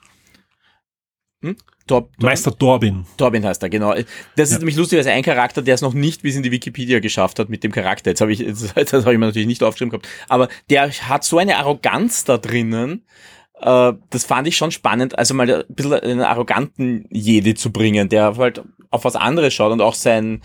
Meister Dorbin. Dorbin heißt er, genau. Das ist nämlich lustig, dass ein Charakter, der es noch nicht bis in die Wikipedia geschafft hat mit dem Charakter. Das habe ich mir natürlich nicht aufgeschrieben gehabt. Aber der hat so eine Arroganz da drinnen. Das fand ich schon spannend, also mal ein bisschen einen arroganten Jedi zu bringen, der halt auf was anderes schaut und auch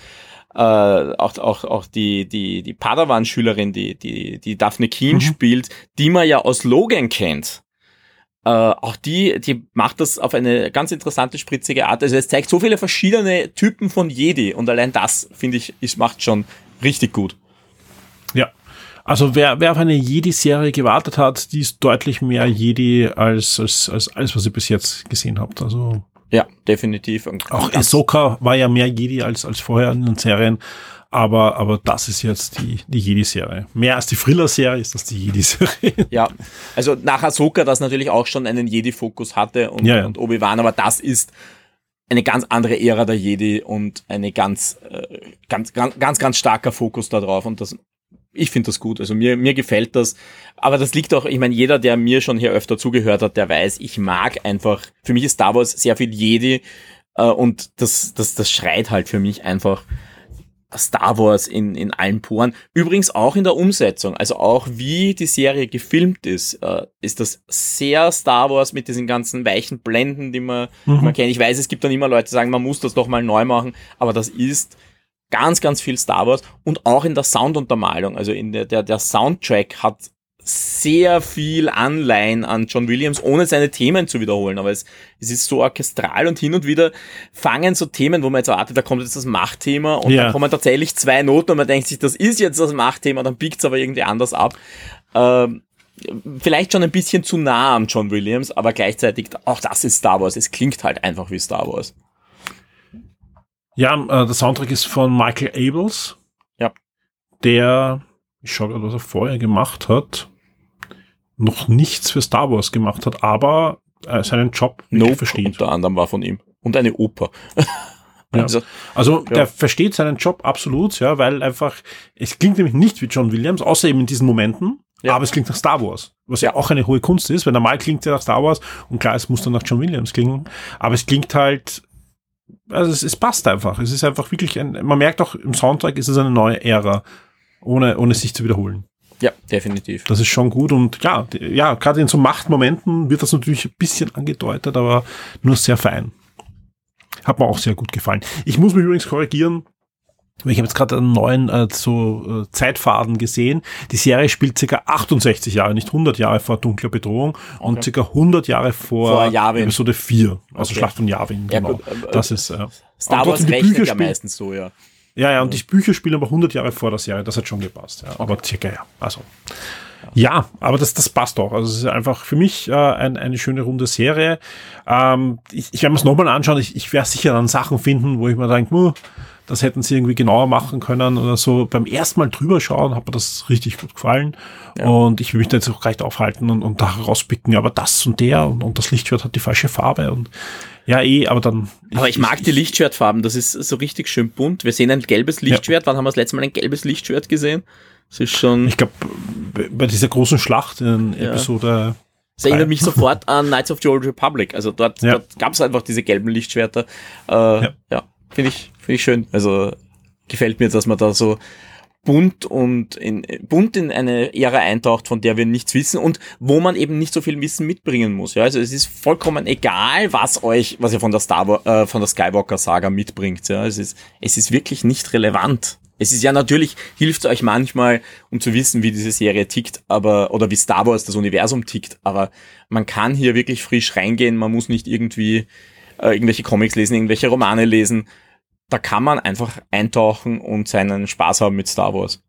auch die Padawan-Schülerin, die Daphne Keen spielt, die man ja aus Logan kennt. Auch die macht das auf eine ganz interessante, spritzige Art. Also es zeigt so viele verschiedene Typen von Jedi und allein das, finde ich, macht schon richtig gut. Ja, also wer auf eine Jedi-Serie gewartet hat, die ist deutlich mehr Jedi als alles, was ihr bis jetzt gesehen habt. Also ja, definitiv. Und auch Ahsoka war ja mehr Jedi als vorher in den Serien. Aber das ist jetzt die Jedi-Serie. Mehr als die Thriller-Serie ist das die Jedi-Serie. Ja, also nach Ahsoka, das natürlich auch schon einen Jedi-Fokus hatte und Obi-Wan, aber das ist eine ganz andere Ära der Jedi und eine ganz starker Fokus da drauf und ich finde das gut, also mir gefällt das, aber das liegt auch, ich meine, jeder, der mir schon hier öfter zugehört hat, der weiß, ich mag einfach, für mich ist Star Wars sehr viel Jedi und das schreit halt für mich einfach Star Wars in allen Poren. Übrigens auch in der Umsetzung, also auch wie die Serie gefilmt ist das sehr Star Wars mit diesen ganzen weichen Blenden, die man kennt. Ich weiß, es gibt dann immer Leute, die sagen, man muss das doch mal neu machen, aber das ist ganz, ganz viel Star Wars und auch in der Sounduntermalung. Also in der Soundtrack hat sehr viel Anleihen an John Williams, ohne seine Themen zu wiederholen. Aber es ist so orchestral und hin und wieder fangen so Themen, wo man jetzt erwartet, da kommt jetzt das Machtthema und dann kommen tatsächlich 2 Noten und man denkt sich, das ist jetzt das Machtthema, dann biegt es aber irgendwie anders ab. Vielleicht schon ein bisschen zu nah am John Williams, aber gleichzeitig auch das ist Star Wars. Es klingt halt einfach wie Star Wars. Ja, der Soundtrack ist von Michael Abels. Ja. Der, ich schaue gerade, was er vorher gemacht hat, noch nichts für Star Wars gemacht hat, aber seinen Job Nope versteht. Unter anderem war von ihm. Und eine Oper. Ja. Also der versteht seinen Job absolut, ja, weil einfach, es klingt nämlich nicht wie John Williams, außer eben in diesen Momenten, aber es klingt nach Star Wars, was ja auch eine hohe Kunst ist, weil normal klingt es ja nach Star Wars und klar, es muss dann nach John Williams klingen, aber es klingt halt, also es passt einfach, es ist einfach wirklich man merkt auch im Soundtrack ist es eine neue Ära, ohne sich zu wiederholen. Ja, definitiv. Das ist schon gut und ja, gerade in so Machtmomenten wird das natürlich ein bisschen angedeutet, aber nur sehr fein. Hat mir auch sehr gut gefallen. Ich muss mich übrigens korrigieren, weil ich habe jetzt gerade einen neuen Zeitfaden gesehen. Die Serie spielt ca. 68 Jahre, nicht 100 Jahre vor Dunkler Bedrohung und ca. 100 Jahre vor Episode 4, also Schlacht von Yavin. Ja, genau. gut, das ist Star Wars rechnet ja meistens so, ja. Ja, und die Bücher spielen aber 100 Jahre vor der Serie, das hat schon gepasst. Ja. Aber circa, ja. Also, Ja, aber das passt auch. Also es ist einfach für mich eine schöne runde Serie. Ich werde mir es nochmal anschauen. Ich werde sicher dann Sachen finden, wo ich mir denke, das hätten sie irgendwie genauer machen können oder so. Beim ersten Mal drüber schauen hat mir das richtig gut gefallen. Ja. Und ich will mich da jetzt auch gleich aufhalten und da rauspicken, aber das und der und das Lichtschwert hat die falsche Farbe und ja, aber dann... Aber ich mag die Lichtschwertfarben, das ist so richtig schön bunt. Wir sehen ein gelbes Lichtschwert. Wann haben wir das letzte Mal ein gelbes Lichtschwert gesehen? Das ist schon... Ich glaube, bei dieser großen Schlacht in Episode... Das erinnert mich sofort an Knights of the Old Republic. Also dort gab es einfach diese gelben Lichtschwerter. Finde ich schön. Also gefällt mir, dass man da so bunt in eine Ära eintaucht, von der wir nichts wissen und wo man eben nicht so viel Wissen mitbringen muss. Ja, also es ist vollkommen egal, was ihr von der Skywalker-Saga mitbringt. Ja, es ist wirklich nicht relevant. Es ist ja natürlich, hilft euch manchmal, um zu wissen, wie diese Serie tickt, oder wie Star Wars das Universum tickt, aber man kann hier wirklich frisch reingehen, man muss nicht irgendwie irgendwelche Comics lesen, irgendwelche Romane lesen. Da kann man einfach eintauchen und seinen Spaß haben mit Star Wars.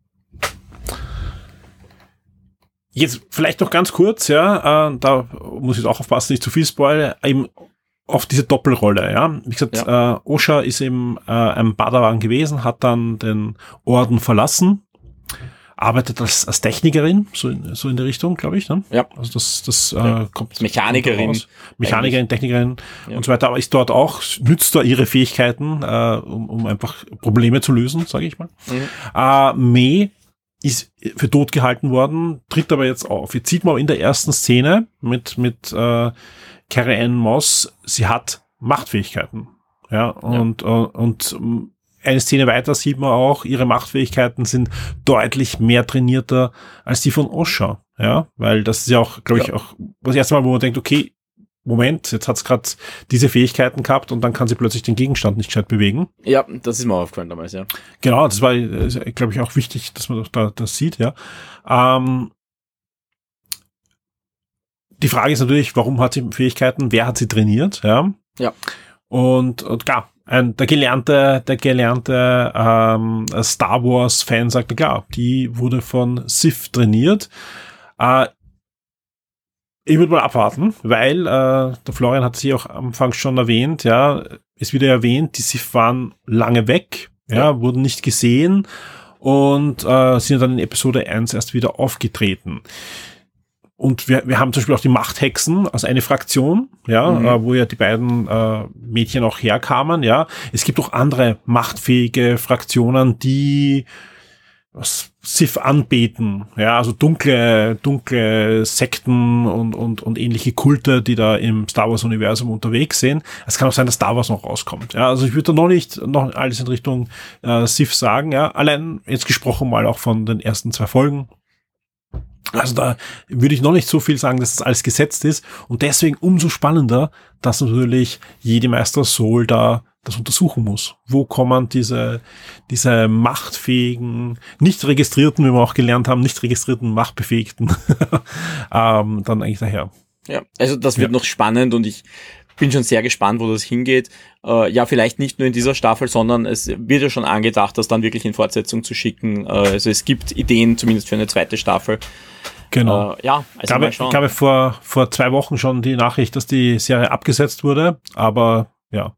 Jetzt vielleicht noch ganz kurz, da muss ich auch aufpassen, nicht zu viel spoilern, eben auf diese Doppelrolle, ja. Wie gesagt, Osha ist eben ein Padawan gewesen, hat dann den Orden verlassen, arbeitet als Technikerin, so in der Richtung, glaube ich, ne? Ja. Also das kommt Mechanikerin, Technikerin und so weiter, aber ist dort auch, nützt da ihre Fähigkeiten, um einfach Probleme zu lösen, sage ich mal. May ist für tot gehalten worden, tritt aber jetzt auf. Jetzt sieht man in der ersten Szene mit Carrie-Anne Moss, sie hat Machtfähigkeiten. Ja, und eine Szene weiter sieht man auch, ihre Machtfähigkeiten sind deutlich mehr trainierter als die von Osha. Ja, weil das ist ja auch, glaube ich, auch das erste Mal, wo man denkt, okay, Moment, jetzt hat's gerade diese Fähigkeiten gehabt und dann kann sie plötzlich den Gegenstand nicht gescheit bewegen. Ja, das ist mir aufgefallen damals, ja. Genau, das war, glaube ich, auch wichtig, dass man da das sieht, ja. Die Frage ist natürlich, warum hat sie Fähigkeiten? Wer hat sie trainiert? Ja. Ja. Und klar, der gelernte Star Wars Fan sagt, klar, die wurde von Sith trainiert. Ich würde mal abwarten, weil der Florian hat sie auch am Anfang schon erwähnt, ja, ist wieder erwähnt, die Sith waren lange weg, ja, wurden nicht gesehen und sind dann in Episode 1 erst wieder aufgetreten. Und wir haben zum Beispiel auch die Machthexen als eine Fraktion, ja, wo ja die beiden Mädchen auch herkamen, ja. Es gibt auch andere machtfähige Fraktionen, die Sith anbeten, ja, also dunkle Sekten und ähnliche Kulte, die da im Star Wars Universum unterwegs sind. Es kann auch sein, dass Star Wars noch rauskommt. Ja, also ich würde da noch alles in Richtung Sith sagen, ja. Allein jetzt gesprochen mal auch von den ersten 2 Folgen. Also da würde ich noch nicht so viel sagen, dass das alles gesetzt ist und deswegen umso spannender, dass natürlich jede Meister Soul da das untersuchen muss. Wo kommen diese machtfähigen, nicht registrierten, wie wir auch gelernt haben, nicht registrierten Machtbefähigten dann eigentlich daher? Ja, also das wird noch spannend und ich bin schon sehr gespannt, wo das hingeht. Ja, vielleicht nicht nur in dieser Staffel, sondern es wird ja schon angedacht, das dann wirklich in Fortsetzung zu schicken. Also es gibt Ideen, zumindest für eine zweite Staffel. Genau. Ja, also mal schauen. Ich habe vor 2 Wochen schon die Nachricht, dass die Serie abgesetzt wurde, aber ja,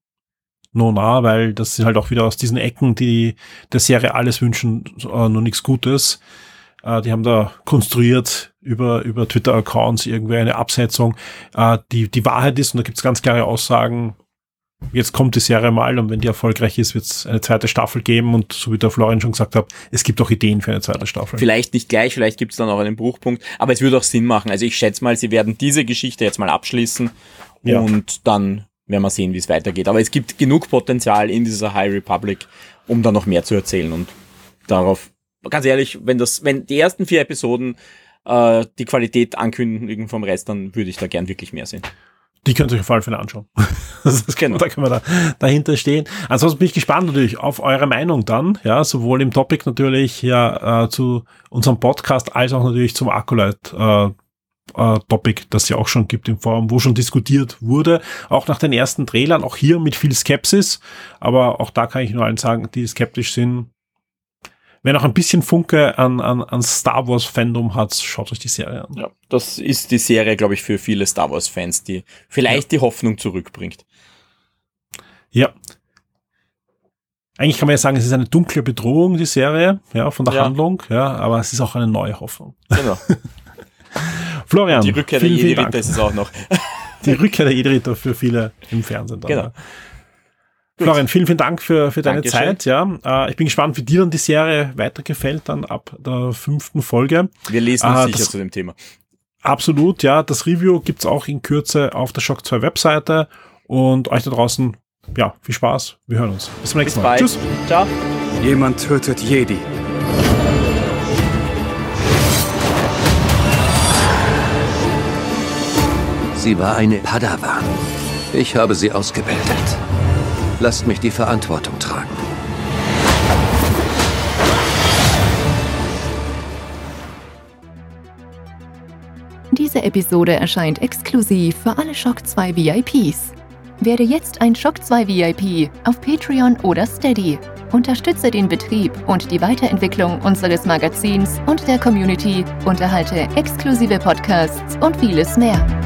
weil das sind halt auch wieder aus diesen Ecken, die der Serie alles wünschen, nur nichts Gutes. Die haben da konstruiert über Twitter-Accounts irgendwie eine Absetzung. Die Wahrheit ist, und da gibt es ganz klare Aussagen, jetzt kommt die Serie mal und wenn die erfolgreich ist, wird es eine zweite Staffel geben und so wie der Florian schon gesagt hat, es gibt auch Ideen für eine zweite Staffel. Vielleicht nicht gleich, vielleicht gibt es dann auch einen Bruchpunkt, aber es würde auch Sinn machen. Also ich schätze mal, sie werden diese Geschichte jetzt mal abschließen und dann werden wir sehen, wie es weitergeht. Aber es gibt genug Potenzial in dieser High Republic, um da noch mehr zu erzählen und darauf, ganz ehrlich, wenn die ersten 4 Episoden die Qualität ankündigen vom Rest, dann würde ich da gern wirklich mehr sehen. Die könnt ihr euch auf alle Fälle anschauen. Genau. Da können wir dahinter stehen. Ansonsten bin ich gespannt natürlich auf eure Meinung dann, ja, sowohl im Topic natürlich zu unserem Podcast als auch natürlich zum Acolyte Topic, das ja auch schon gibt im Forum, wo schon diskutiert wurde, auch nach den ersten Trailern, auch hier mit viel Skepsis, aber auch da kann ich nur allen sagen, die skeptisch sind, Wenn auch ein bisschen Funke an Star Wars Fandom hat, schaut euch die Serie an. Ja, das ist die Serie, glaube ich, für viele Star Wars Fans, die vielleicht die Hoffnung zurückbringt. Ja. Eigentlich kann man ja sagen, es ist eine dunkle Bedrohung, die Serie, ja, von der Handlung, ja, aber es ist auch eine neue Hoffnung. Genau. Florian, und die Rückkehr der Jedi-Ritter ist es auch noch. Die Rückkehr der Jedi-Ritter für viele im Fernsehen. Dann, genau. Ja. Florian, vielen Dank für deine Dankeschön. Zeit. Ja, ich bin gespannt, wie dir dann die Serie weitergefällt, dann ab der 5. Folge. Wir lesen uns sicher zu dem Thema. Absolut, ja. Das Review gibt's auch in Kürze auf der Shock 2 Webseite. Und euch da draußen, ja, viel Spaß. Wir hören uns. Bis zum nächsten Mal. Tschüss. Ciao. Jemand tötet Jedi. Sie war eine Padawan. Ich habe sie ausgebildet. Lasst mich die Verantwortung tragen. Diese Episode erscheint exklusiv für alle Shock 2 VIPs. Werde jetzt ein Shock 2 VIP auf Patreon oder Steady. Unterstütze den Betrieb und die Weiterentwicklung unseres Magazins und der Community und erhalte exklusive Podcasts und vieles mehr.